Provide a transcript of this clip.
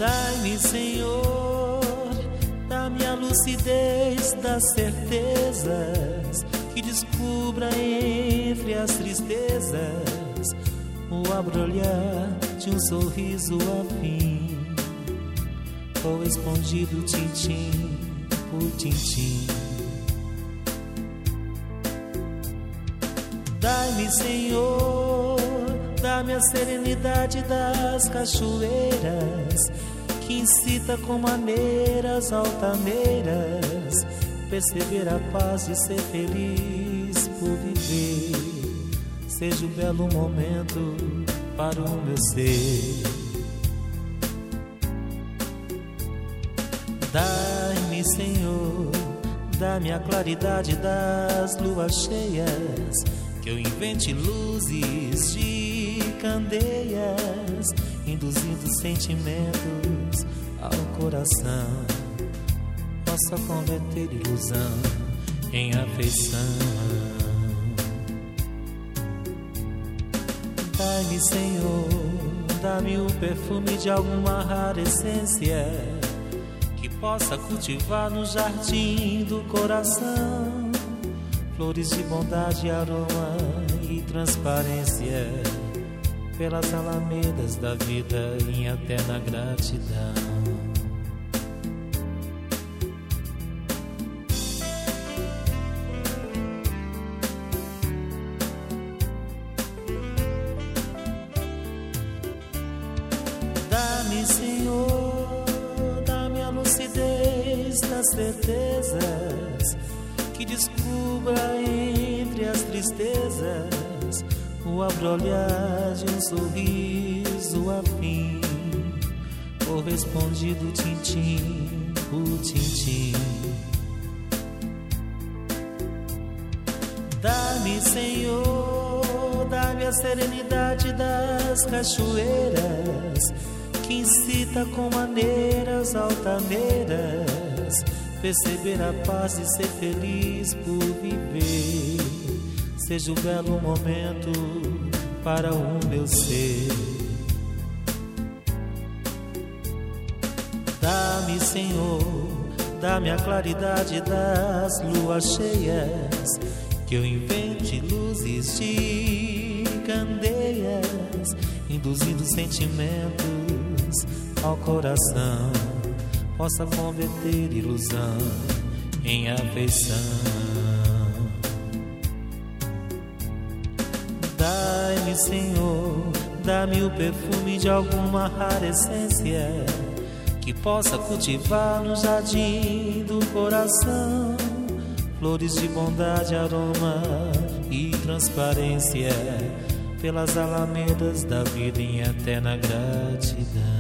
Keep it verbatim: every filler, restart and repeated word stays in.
Dai-me, Senhor, dá-me a lucidez das certezas, que descubra entre as tristezas o abrolhar de um sorriso afim, correspondido tintim por tintim. Dai-me, Senhor, dá-me a serenidade das cachoeiras, que incita com maneiras altaneiras, perceber a paz de ser feliz por viver. Seja um belo momento para o meu ser. Dai-me, Senhor, dá-me a claridade das luas cheias, que eu invente luzes de candeias, induzindo sentimentos ao coração, possa converter ilusão em afeição. Dai-me, Senhor, dá-me o perfume de alguma rara essência, que possa cultivar no jardim do coração flores de bondade, aroma e transparência, pelas alamedas da vida em eterna gratidão. Dá-me, Senhor, dá-me a lucidez das certezas, que descubra entre as tristezas o abrolhar de um sorriso afim, correspondido tintim por tintim. Dá-me, Senhor, dá-me a serenidade das cachoeiras, que incita com maneiras altaneiras, perceber a paz de ser feliz por viver. Seja um belo momento para o meu ser. Dá-me, Senhor, dá-me a claridade das luas cheias, que eu invente luzes de candeias, induzindo sentimentos ao coração, possa converter ilusão em afeição. Dai-me, Senhor, dá-me o perfume de alguma rara essência, que possa cultivar no jardim do coração flores de bondade, aroma e transparência, pelas alamedas da vida em eterna gratidão.